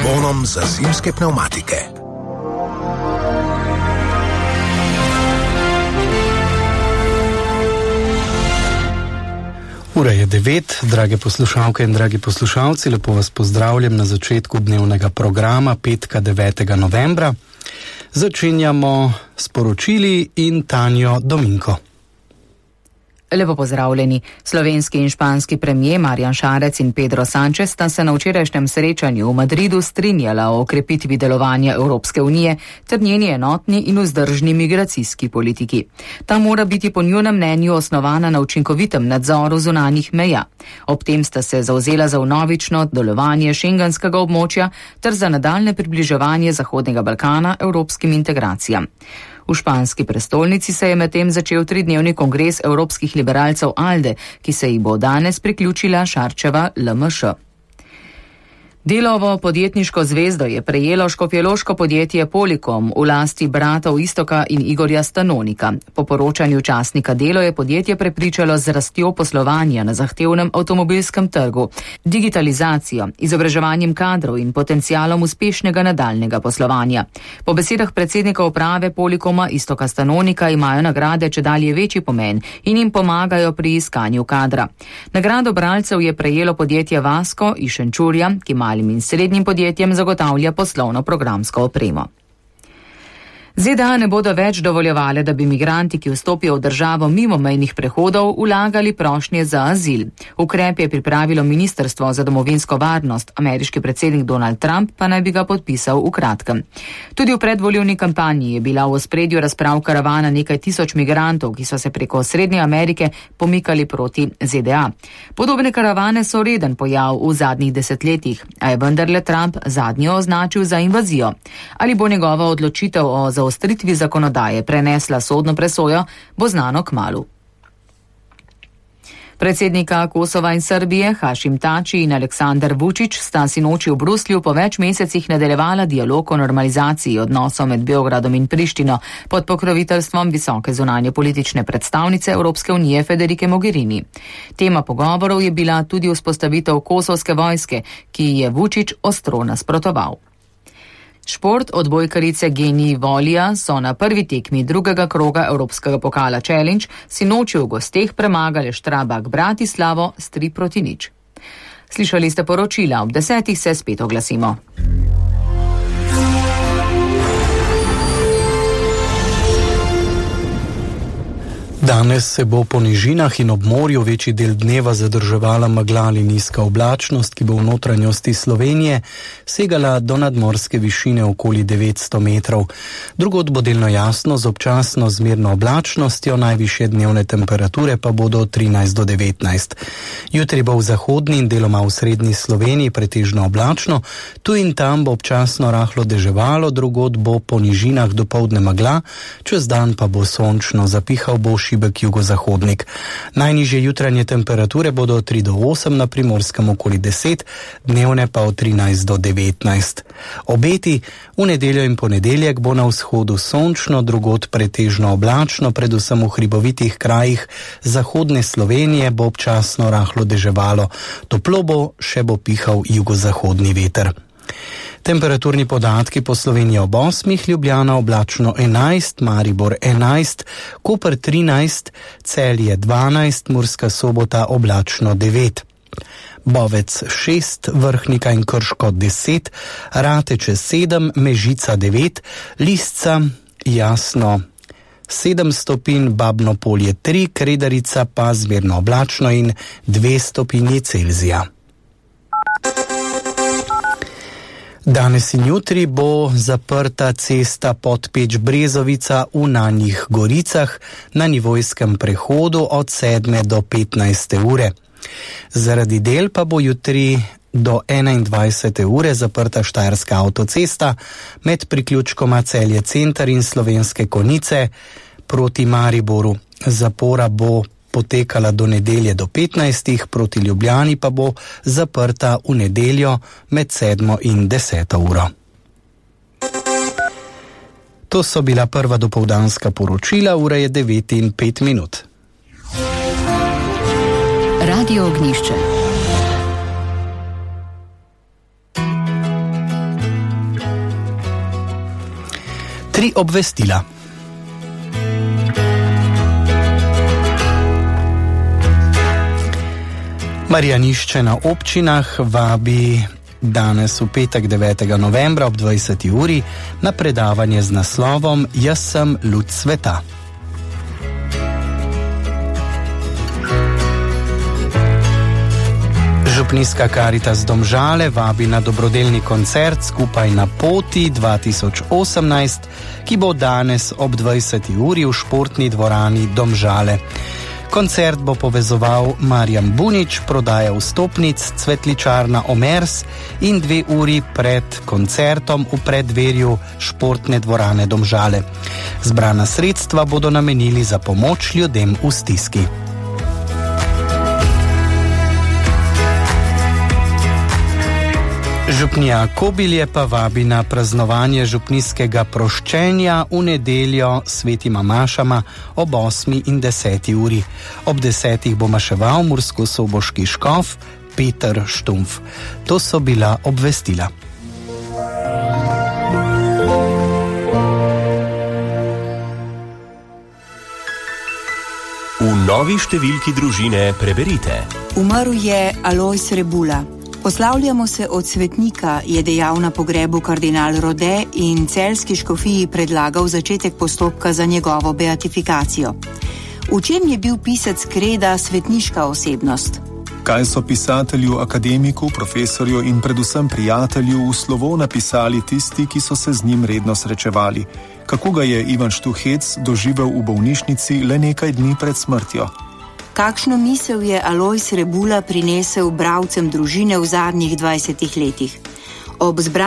bonom za zimske pnevmatike. Ura je 9, drage poslušalke in dragi poslušalci, lepo vas pozdravljam na začetku dnevnega programa petka 9. novembra. Začenjamo s poročili in Tanjo Dominko. Lepo pozdravljeni. Slovenski in španski premijer Marjan Šarec in Pedro Sánchez sta se na včerajšnjem srečanju v Madridu strinjala o okrepitvi delovanja Evropske unije ter njeni enotni in vzdržni migracijski politiki. Ta mora biti po njunem mnenju osnovana na učinkovitem nadzoru zunanjih meja. Ob tem sta se zavzela za vnovično delovanje šengenskega območja ter za nadaljne približevanje Zahodnega Balkana evropskim integracijam. V španski prestolnici se je medtem začel 3-dnevni kongres evropskih liberalcev ALDE, ki se ji bo danes priključila Šarčeva LMŠ. Delovo podjetniško zvezdo je prejelo škofjeloško podjetje Polikom v lasti bratov Iztoka in Igorja Stanonika. Po poročanju časnika Delo je podjetje prepričalo z rastjo poslovanja na zahtevnem avtomobilskem trgu, digitalizacijo, izobraževanjem kadrov in potencialom uspešnega nadaljnega poslovanja. Po besedah predsednika uprave Polikoma Iztoka Stanonika imajo nagrade čedalje večji pomen in jim pomagajo pri iskanju kadra. Nagrado bralcev je prejelo podjetje Vasko iz Šenčurja, ki malim in srednjim podjetjem zagotavlja poslovno-programsko opremo. ZDA ne bodo več dovoljevale, da bi migranti, ki vstopijo v državo mimo mejnih prehodov, vlagali prošnje za azil. Ukrep je pripravilo Ministrstvo za domovinsko varnost, ameriški predsednik Donald Trump pa naj bi ga podpisal v kratkem. Tudi v predvolilni kampanji je bila v ospredju razprav karavana nekaj tisoč migrantov, ki so se preko Srednje Amerike pomikali proti ZDA. Podobne karavane so reden pojav v zadnjih desetletjih, a je vendarle Trump zadnjo označil za invazijo. Ali bo njegova odločitev o zaostritvi zakonodaje prenesla sodno presojo, bo znano kmalu. Predsednika Kosova in Srbije Hašim Tači in Aleksandar Vučić sta sinoči v Bruslju po več mesecih nadaljevala dialog o normalizaciji odnosov med Beogradom in Prištino pod pokroviteljstvom visoke zunanje politične predstavnice Evropske unije Federike Mogherini. Tema pogovorov je bila tudi vzpostavitev kosovske vojske, ki je Vučić ostro nasprotoval. Šport odbojkarice Geniji Volija so na prvi tekmi drugega kroga Evropskega pokala Challenge sinoči v gosteh premagale Strabag Bratislavo s 3-0. Slišali ste poročila, ob 10 se spet oglasimo. Danes se bo po nižinah in ob morju večji del dneva zadrževala megla ali nizka oblačnost, ki bo v notranjosti Slovenije segala do nadmorske višine okoli 900 metrov. Drugod bo delno jasno z občasno zmerno oblačnostjo, najvišje dnevne temperature pa bodo od 13 do 19. Jutri bo v zahodni in deloma v srednji Sloveniji pretežno oblačno, tu in tam bo občasno rahlo deževalo, drugod bo po nižinah dopoldne megla, čez dan pa bo sončno, zapihal bo šibek jugozahodnik. Najnižje jutranje temperature bodo od 3 do 8, na Primorskem okoli 10, dnevne pa od 13 do 19. Obeti v nedeljo in ponedeljek bo na vzhodu sončno, drugod pretežno oblačno, predvsem v hribovitih krajih zahodne Slovenije bo občasno rahlo deževalo. Toplo bo, še bo pihal jugozahodni veter. Temperaturni podatki po Sloveniji ob 8, Ljubljana oblačno 11, Maribor 11, Koper 13, Celje 12, Murska Sobota oblačno 9. Bovec 6, Vrhnika in Krško 10, Rateče 7, Mežica 9, Lisca jasno 7 stopinj, Babno Polje 3, Kredarica pa zmerno oblačno in 2 stopinji Celzija. Danes in jutri bo zaprta cesta Podpeč-Brezovica v Nanjih Goricah na nivojskem prehodu od 7 do 15 ure. Zaradi del pa bo jutri do 21. ure zaprta Štajerska avtocesta med priključkoma Celje Center in Slovenske Konjice proti Mariboru. Zapora bo potekala do nedelje do 15, proti Ljubljani pa bo zaprta v nedeljo med 7 in 10 uro. To so bila prva dopoldanska poročila, ura je 9:05. Radio Ognjišče. 3 obvestila. Marjanišče na občinah vabi danes v petek 9. novembra ob 20. uri na predavanje z naslovom Jaz sem luč sveta. Župnijska Karitas Domžale vabi na dobrodelni koncert Skupaj na poti 2018, ki bo danes ob 20. uri v športni dvorani Domžale. Koncert bo povezoval Marjan Bunič, prodaja vstopnic, cvetličarna Omers in 2 uri pred koncertom v preddverju športne dvorane Domžale. Zbrana sredstva bodo namenili za pomoč ljudem v stiski. Župnija Kobilje pa vabi na praznovanje župnijskega proščenja v nedeljo svetima mašama ob 8. in 10. uri. Ob 10. bo maševal murskosoboški škof Peter Štumf. To so bila obvestila. V novi številki družine preberite. Umrl je Alojz Rebula. Poslavljamo se od svetnika, je dejal na pogrebu kardinal Rode in celjski škofiji predlagal začetek postopka za njegovo beatifikacijo. V čem je bil pisec kreda svetniška osebnost? Kaj so pisatelju, akademiku, profesorju in predvsem prijatelju v slovo napisali tisti, ki so se z njim redno srečevali? Kako ga je Ivan Štuhec doživel v bolnišnici le nekaj dni pred smrtjo? Kakšno misel je Alojz Rebula prinesel bralcem družine v zadnjih 20 letih? Ob